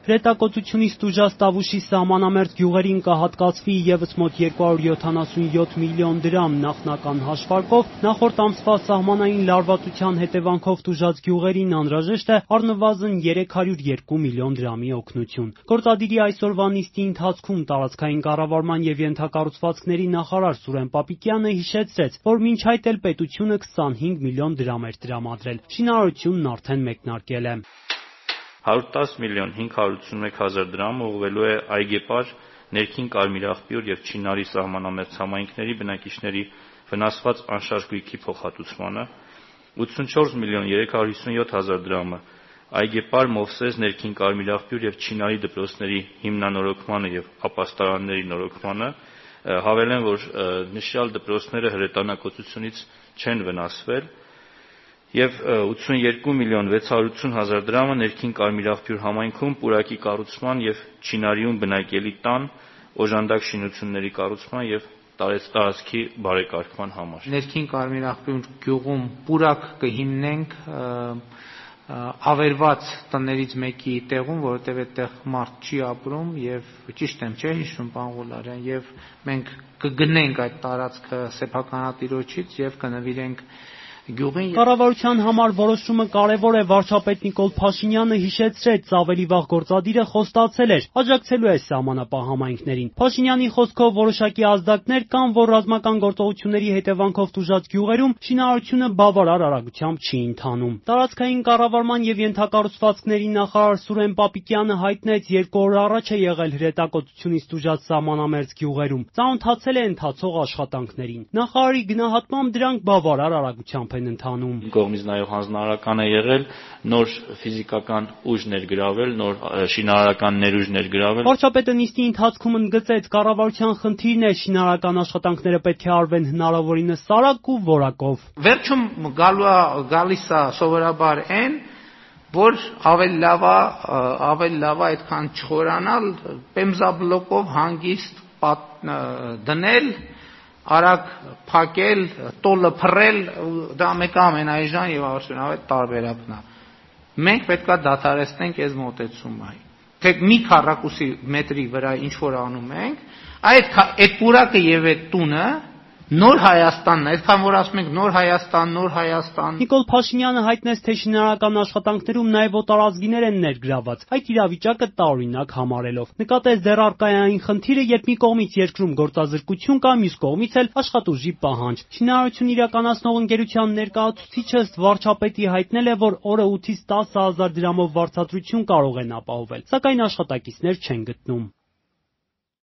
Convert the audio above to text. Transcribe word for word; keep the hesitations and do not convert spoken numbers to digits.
Հրետակոծությունից տուժած Տավուշի սահմանամերձ գյուղերին կհատկացվի ևս մոտ երկու հարյուր յոթանասունյոթ միլիոն դրամ նախնական հաշվարկով, նախորդ ամսվա սահմանային լարվածության հետևանքով տուժած գյուղերին անհրաժեշտ է առնվազն երեք հարյուր երկու միլիոն դրամի օգնություն։ Գործադիրի այսօրվա նիստի ընթացքում տարածքային կառավարման եւ ենթակառուցվածքների նախարար Սուրեն Պապիկյանը հիշեցրեց, որ մինչ այդ էլ պետությունը քսանհինգ միլիոն դրամ էր տրամադրել։ Շինարարությունն արդեն մեկնարկել է։ հարյուր տասը միլիոն հինգ հարյուր ութսունմեկ հազար դրամ ուղղվելու է Այգեպար, Ներքին Կարմիրաղբյուր եւ Չինարի սահմանամերձ համայնքների բնակիչների վնասված անշարժ գույքի փոխհատուցմանը, ութսունչորս միլիոն երեք հարյուր հիսունյոթ հազար դրամը Այգեպար, Մովսես, Ներքին Կարմիրաղբյուր եւ Չինարի դպրոցների հիմնանորոգմանը եւ ապաստարանների նորոգմանը, հավելեն, որ նշյալ դպրոցները հրետանակոծությունից չեն վնասվել, եւ ութսունյոթ միլիոն վեց հարյուր ութսուն հազար դրամը Ներքին Կարմիրաղբյուր համայնքում պուրակի կառուցման եւ Չինարիում բնակելի տան օժանդակ շինությունների կառուցման եւ տարածքի բարեկարգման համար։ Ներքին Կարմիրաղբյուր գյուղում պուրակ կհիմնենք ավերված տներից մեկի տեղում, որովհետև այդտեղ մարդ չի ապրում եւ ճիշտ եմ, չէ՞ հիշում, պարոն Ղուլարյան, եւ մենք կգնենք այդ տարածքը սեփականատիրոջից եւ կնվիրենք գյուղին։ Կառավարության համար որոշումը կարևոր է, վարչապետ Նիկոլ Փաշինյանը հիշեցրեց, ավելի վաղ գործադիրը խոստացել էր, աջակցելու է սահմանապահ համայնքներին։ Փաշինյանի խոսքով որոշակի ազդակներ կան, որ ռազմական գործողությունների հետևանքով տուժած գյուղերում շինարարությունը բավարար արագությամբ չի ընթանում։ Տարածքային կառավարման եւ ենթակառուցվածքների նախարար Սուրեն Պապիկյանը հայտնեց, երկու օր առաջ է եղել հրետակոծությունից տուժած սահմանամերձ գյուղերում, ծանոթացել է ընթացող աշխատանքներին։ Նախարարի գնահատմամբ դրանք բավարար արագությամբ են ընթանում։ Կողմից նաև հանձնարարական է եղել նոր ֆիզիկական ուժ ներգրավել, նոր շինարարական ներուժ ներգրավել։ Վարչապետը նիստի ընթացքում ընդգծեց, կառավարության խնդիրն է շինարարական աշխատանքները պետք է արվեն հնարավորինս արագ ու որակով։ Վերջում գալու գալիս է սովորաբար այն, որ ավելի լավ է, ավելի լավ է այդքան չխորանալ, պեմզաբլոկով հանգիստ դնել, արագ փակել, տոլը փռել, դա մեկ ամենայժան եւ արդյունավետ տարբերակն է։ Մենք պետք է դադարեցնենք այս մոտեցումը։ Թե մի քառակուսի մետրի վրա ինչ որ անում ենք, այդ այդ պուրակը եւ այդ տունը նոր Հայաստանն է, այդքան որ ասում ենք նոր Հայաստան, նոր Հայաստան։ Նիկոլ Փաշինյանը հայտնեց, թե շինարարական աշխատանքներում նաև օտարազգիներ են ներգրաված, այդ իրավիճակը տարօրինակ համարելով։ Նկատեց դեռ առկայային խնդիրը, երբ մի կողմից երկրում գործազրկություն կա, մյուս կողմից էլ աշխատուժի պահանջ։ Շինարարություն իրականացնող ընկերության ներկայացուցիչը ըստ վարչապետի հայտնել է, որ օրը ութից տասը հազար դրամով վարձատրություն կարող են ապահովել, սակայն աշխատակիցներ չեն գտնում։